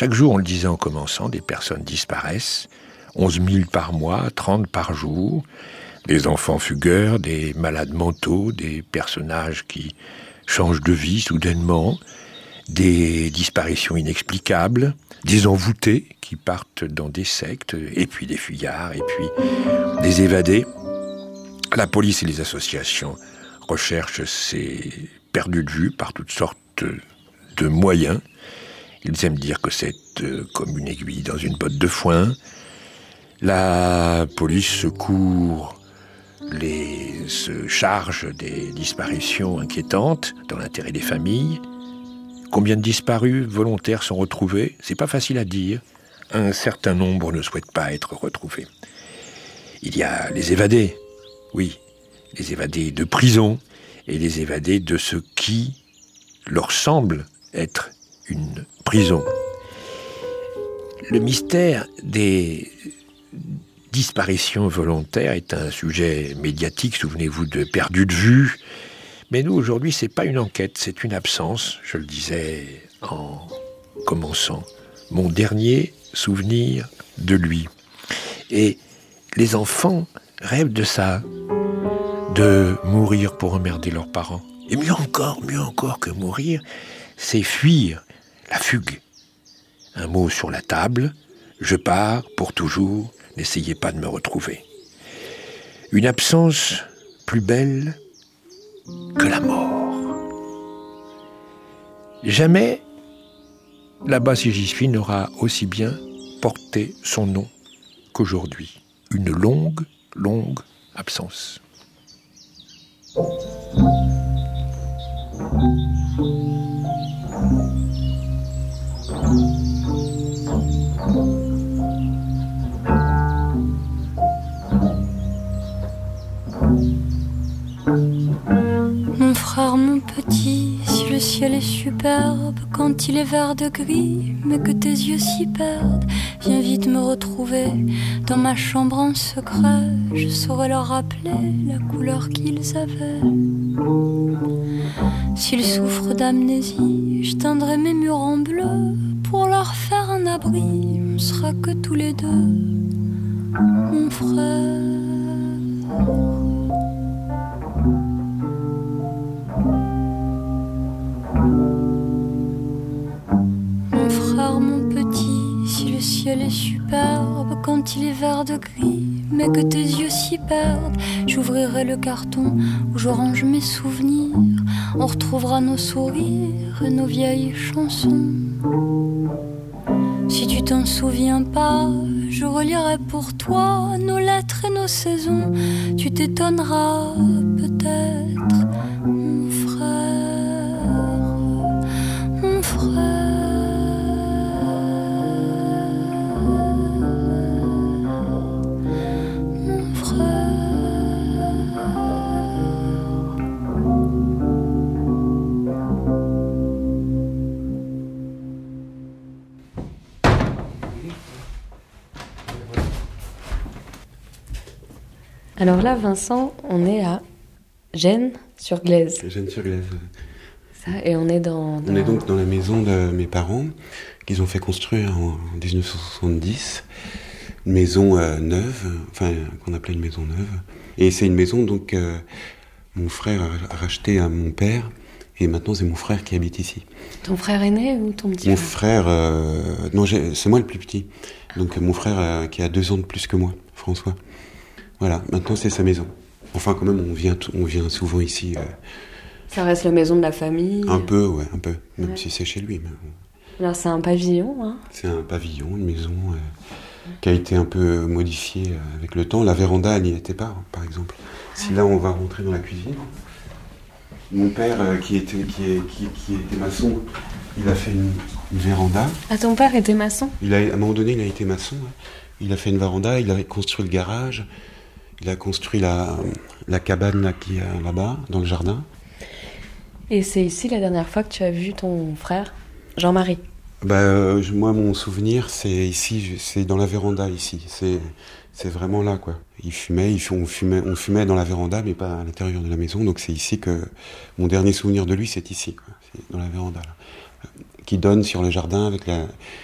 Chaque jour, on le disait en commençant, des personnes disparaissent. 11 000 par mois, 30 par jour. Des enfants fugueurs, des malades mentaux, des personnages qui changent de vie soudainement, des disparitions inexplicables, des envoûtés qui partent dans des sectes, et puis des fuyards, et puis des évadés. La police et les associations recherchent ces perdus de vue par toutes sortes de moyens. Ils aiment dire que c'est comme une aiguille dans une botte de foin. La police se charge des disparitions inquiétantes dans l'intérêt des familles. Combien de disparus volontaires sont retrouvés ? C'est pas facile à dire. Un certain nombre ne souhaitent pas être retrouvés. Il y a les évadés. Oui, les évadés de prison et les évadés de ce qui leur semble être une prison. Le mystère des disparitions volontaires est un sujet médiatique, souvenez-vous de Perdu de vue. Mais nous, aujourd'hui, c'est pas une enquête, c'est une absence, je le disais en commençant. Mon dernier souvenir de lui. Et les enfants rêvent de ça, de mourir pour emmerder leurs parents. Et mieux encore que mourir, c'est fuir, la fugue. Un mot sur la table, je pars pour toujours, n'essayez pas de me retrouver. Une absence plus belle que la mort. Jamais, là-bas si j'y suis, n'aura aussi bien porté son nom qu'aujourd'hui. Une longue, longue absence. Mon frère, mon petit, si le ciel est superbe, quand il est vert de gris, mais que tes yeux s'y perdent, viens vite me retrouver dans ma chambre en secret. Je saurais leur rappeler la couleur qu'ils avaient. S'ils souffrent d'amnésie, je teindrai mes murs en bleu pour leur faire un abri. On sera que tous les deux, mon frère. Mon petit, si le ciel est superbe, quand il est vert de gris, mais que tes yeux s'y perdent, j'ouvrirai le carton où je range mes souvenirs. On retrouvera nos sourires et nos vieilles chansons. Si tu t'en souviens pas, je relirai pour toi nos lettres et nos saisons. Tu t'étonneras peut-être, mon frère, mon frère. Alors là, Vincent, on est à Gênes-sur-Glaize. Gênes-sur-Glaize. Ça, et on est On est donc dans la maison de mes parents, qu'ils ont fait construire en 1970. Une maison neuve, enfin qu'on appelait une maison neuve. Et c'est une maison donc mon frère a racheté à mon père, et maintenant c'est mon frère qui habite ici. Ton frère aîné ou ton petit frère Mon frère, non, c'est moi le plus petit. Donc mon frère qui a 2 ans de plus que moi, François. Voilà, maintenant c'est sa maison. Enfin quand même, on vient souvent ici. Ça reste la maison de la famille. Un peu, ouais, un peu. Même si c'est chez lui. Mais alors c'est un pavillon, hein ? C'est un pavillon, une maison qui a été un peu modifiée avec le temps. La véranda, elle n'y était pas, par exemple. Si là on va rentrer dans la cuisine, mon père qui était maçon, il a fait une véranda. Ah, ton père était maçon ? À un moment donné, il a été maçon. Ouais. Il a fait une véranda, il a construit le garage. Il a construit la cabane là, qui est là-bas, dans le jardin. Et c'est ici la dernière fois que tu as vu ton frère, Jean-Marie ? Moi, mon souvenir, c'est ici, c'est dans la véranda ici. C'est vraiment là, quoi. On fumait dans la véranda, mais pas à l'intérieur de la maison. Donc c'est ici que mon dernier souvenir de lui, c'est ici, quoi. C'est dans la véranda, là, qui donne sur le jardin avec